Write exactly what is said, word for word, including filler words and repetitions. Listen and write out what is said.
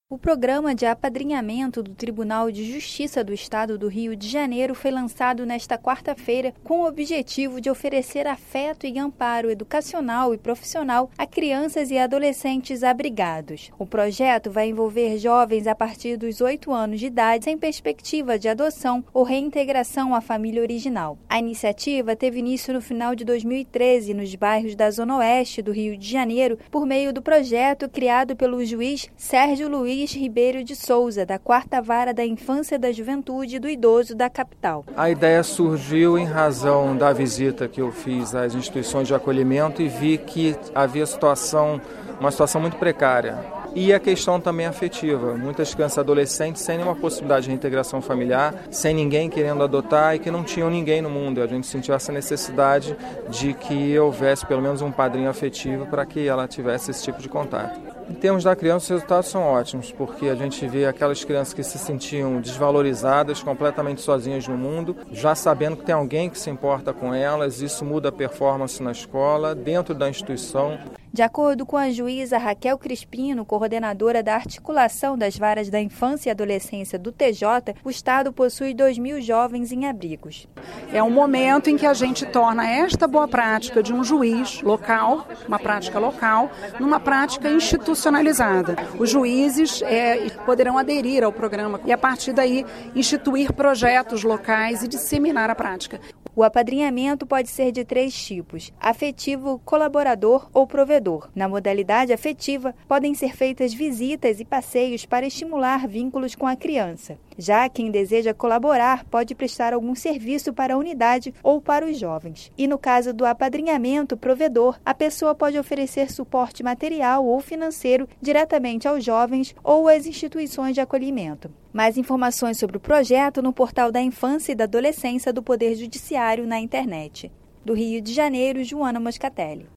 O programa de apadrinhamento do Tribunal de Justiça do Estado do Rio de Janeiro foi lançado nesta quarta-feira com o objetivo de oferecer afeto e amparo educacional e profissional a crianças e adolescentes abrigados. O projeto vai envolver jovens a partir dos oito anos de idade sem perspectiva de adoção ou reintegração à família original. A iniciativa teve início no final de dois mil e treze nos bairros da Zona Oeste do Rio de Janeiro por meio do projeto criado pelo juiz Sérgio Luiz Ribeiro de Souza, da quarta Vara da Infância, da Juventude e do Idoso da capital. A ideia surgiu em razão da visita que eu fiz às instituições de acolhimento e vi que havia situação, uma situação muito precária. E a questão também afetiva. Muitas crianças e adolescentes sem nenhuma possibilidade de reintegração familiar, sem ninguém querendo adotar e que não tinham ninguém no mundo. A gente sentiu essa necessidade de que houvesse pelo menos um padrinho afetivo para que ela tivesse esse tipo de contato. Em termos da criança, os resultados são ótimos, porque a gente vê aquelas crianças que se sentiam desvalorizadas, completamente sozinhas no mundo, já sabendo que tem alguém que se importa com elas, isso muda a performance na escola, dentro da instituição. De acordo com a juíza Raquel Crispino, coordenadora da articulação das varas da infância e adolescência do T J, o Estado possui dois mil jovens em abrigos. É um momento em que a gente torna esta boa prática de um juiz local, uma prática local, numa prática institucionalizada. Os juízes é, poderão aderir ao programa e, a partir daí, instituir projetos locais e disseminar a prática. O apadrinhamento pode ser de três tipos: afetivo, colaborador ou provedor. Na modalidade afetiva, podem ser feitas visitas e passeios para estimular vínculos com a criança. Já quem deseja colaborar pode prestar algum serviço para a unidade ou para os jovens. E no caso do apadrinhamento provedor, a pessoa pode oferecer suporte material ou financeiro diretamente aos jovens ou às instituições de acolhimento. Mais informações sobre o projeto no portal da Infância e da Adolescência do Poder Judiciário na internet. Do Rio de Janeiro, Joana Moscatelli.